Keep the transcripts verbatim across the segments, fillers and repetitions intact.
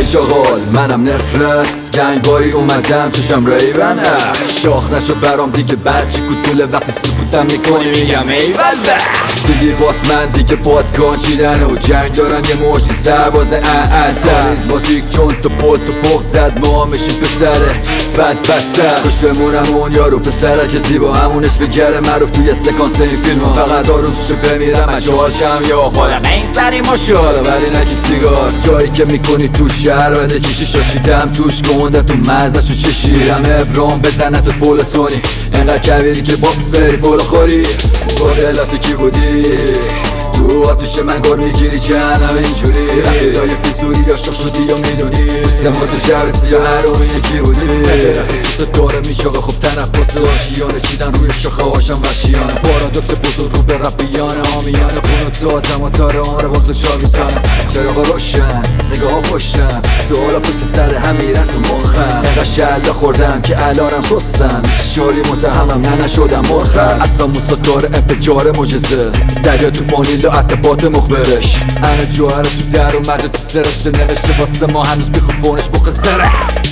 شغال منم نفرت گنگباری اومدم چشم ریون شاخ نشو برام دیگه بچی کتوله وقتی سکوتم میکنی میگم ایول به دیگه باس من دیگه پادگان چیدنه و جنگ دارن یه مشتی سرباز کاریزماتیک چون تو پل تو پخ زد ما میشیم پسره بد بدتر خوشمونم اون یارو پسره که زیبا همونش بگره معروف توی سکانس این فیلم ها فقط آروزشو بمیرم اجالشم یا خودم این سری ماشالا ولی نکی سیگار جایی که میکنی تو شهر بده کشی شاشیدم توش گونده تو مزهشو چشیرم ابرام بزنه تو پولتونی اینقدر کبیری که باس بری پول خوری با دلاتی کی بودی تو آتیش من گار میگیری جهنم اینجوری رقیدای پیزوری یا شخ شدی یا میدونی سماز و شب سیاه هر اون یکی بودی تو داره میشاقه خب تنفس آشیانه چیدن روی شاخه هاشم وشیانه پارادوکس بزرگ رو به ربیانه آمیانه خون و ساعتم و تاره آره باز شاویتانه چراغ روشن نگاه ها پشتم سوالا پشت سر هم میرن تو مخم نقا شله خوردم که الانم سستم شاری متهمم نه نشدم مرخم اصلا موسا داره انفجار مجزه دریا تو فانیل و عطبات مخبرش انا جوهر تو در اومده تو سرش نوشته واسه ما هنوز بیخوب بونش بخه زره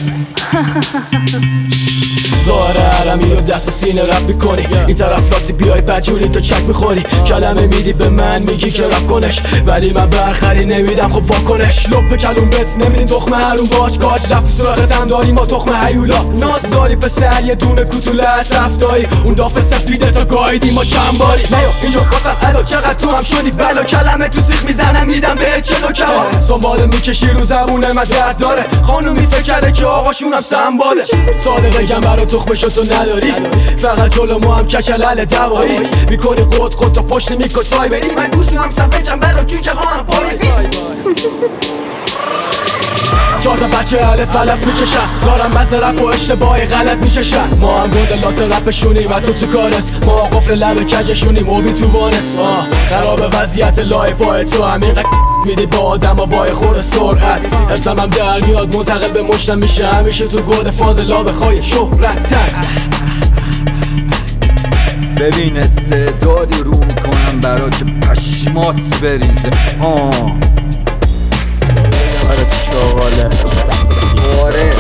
ظاهر عرمی و دست و سینه رب میکنی این طرف لاتی بیای بدجوری تو چک میخوری کلمه میدی به من میگی که رب کنش ولی من برخری نمیدم خب واکنش لپ کلون بت نمیدین تخمه هرون باج کاج رفت تو سراغت هم داریم با تخمه هیولا ناز داری پسر یه دونه کوتوله از هفتایی اون داف سفیده تا گایدی ما چند باری نیا اینجا باسم الا چقدر تو هم شدی بلا کلمه تو سیخ میزنم میدم به چه دو کبار سنباله میکشی رو زبونه من درد داره خانومی فکر کرده که آقاشونم سنباله ساده بگم برا تخمشو تو نداری فقط جلو ما هم کچلل دوایی میکنی قد قد تا پشت میکن سای بری من دوزو هم صفحه جم برا جون جهانم پای بیت چهار تا بچه الف علف میکشن دارم مزه رپ و اشتباهی غلط میششن ما هم گندلات رپشونیم و تو تو کارس ما قفل لب کجشونیم و بی تو وانت خراب وضعیت لای پای تو همین میدی با آدم و بای خور سرعت ارسم هم در میاد منتقل به مشتم میشه همیشه تو گرد فاضلا بخوای شهرت ببین استعدادی رو میکنم برا که پشمات بریزه آه آره شغاله آره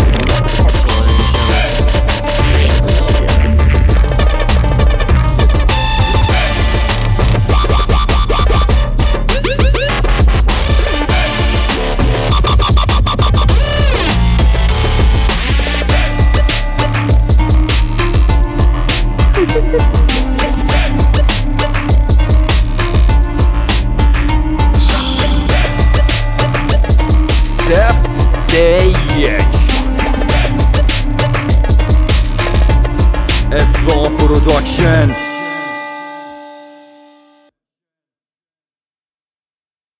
سه یک اسوان پروداکشن